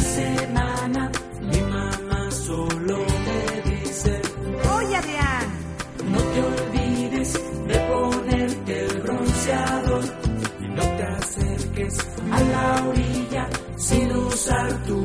semana mi mamá solo me dice: Oye, Adrián, no te olvides de ponerte el bronceador y no te acerques a la orilla sin usar tu